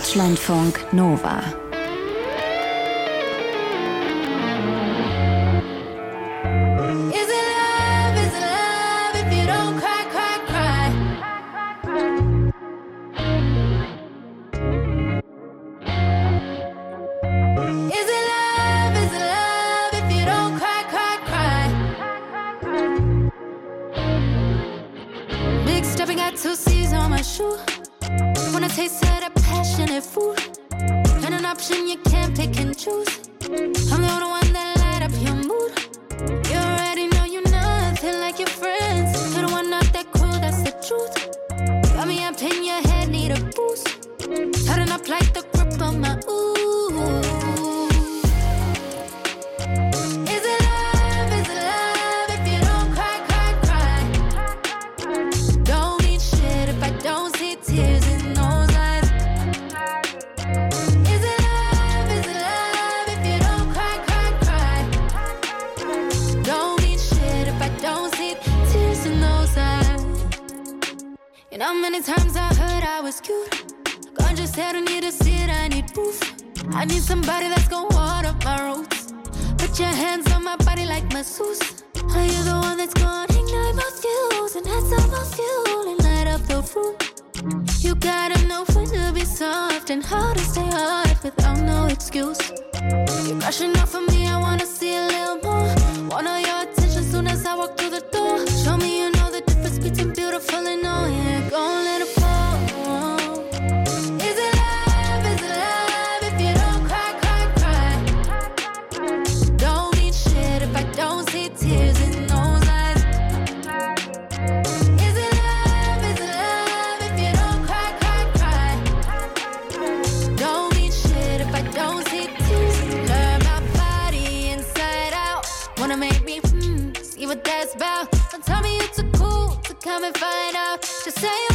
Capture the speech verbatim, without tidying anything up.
Deutschlandfunk Nova. Two C's on my shoe. When I taste of that passionate food, and an option you can't pick and choose. I'm the only one that light up your mood. You already know you're nothing like your friends. You're the one not that cool, that's the truth. Got me up in your head, need a boost. Tighten up like the grip on my ooh. How many times I heard I was cute? God just said I need a seed, I need proof. I need somebody that's gonna water my roots. Put your hands on my body like masseuse. Are you the one that's gonna ignite my fuse and add some more fuel and light up the room? You gotta know when to be soft and how to stay hard without no excuse. You're rushing off of me, I wanna see a little more. Want all your attention soon as I walk through the door. Show me you know the difference between beautiful and no, yeah. Don't let it fall. Is it love? Is it love? If you don't cry, cry, cry. Don't mean shit if I don't see tears in those eyes. Is it love? Is it love? If you don't cry, cry, cry. Don't mean shit if I don't see tears. Learn my body inside out. Wanna make me hmm, see what that's about. Don't tell me you're too cool to come and find out. Just say